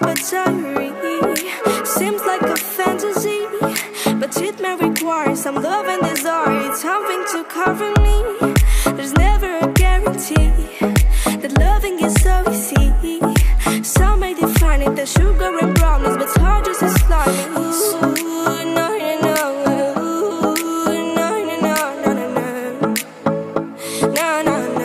but diary seems like a fantasy, but it may require some love and desire, something to cover me. There's never a guarantee that loving is so easy. Some may define it as sugar and brownies, but hard just as slimy. Ooh, no, no, no. Ooh, no, no, no, no, no, no. No, no, no.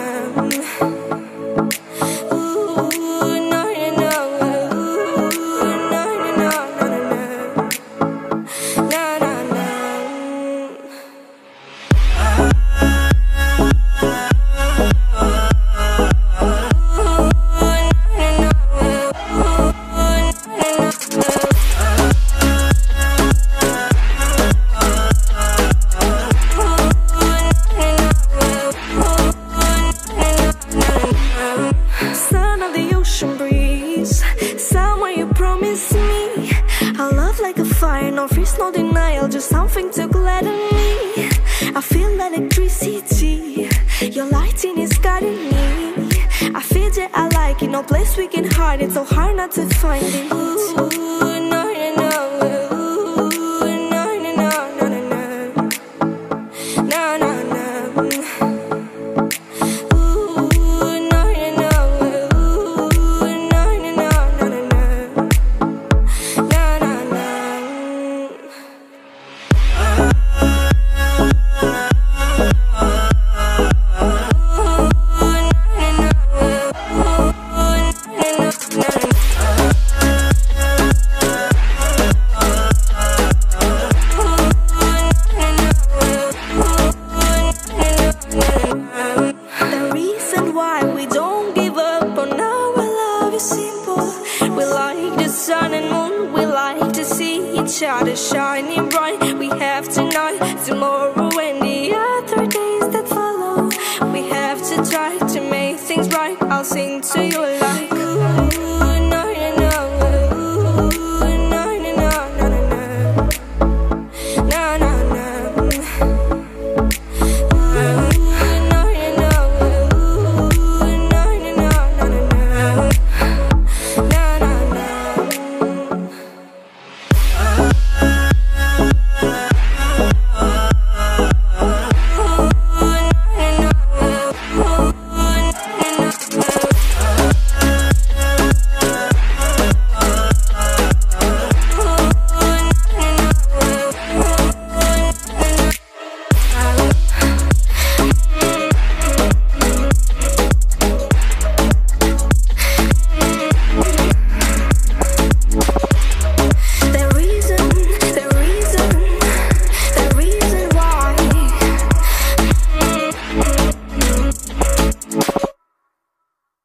Son of the ocean breeze, somewhere you promised me a love like a fire, no freeze, no denial, just something to gladden me. I feel electricity, your lighting is guiding me. I feel that I like it, no place we can hide it, so hard not to find it. Ooh, no, no, no. Ooh, no, no, no, no, no, no. No, no, no. Sun and moon, we like to see each other shining bright. We have tonight, tomorrow, and the other days that follow. We have to try to make things right. I'll sing to you.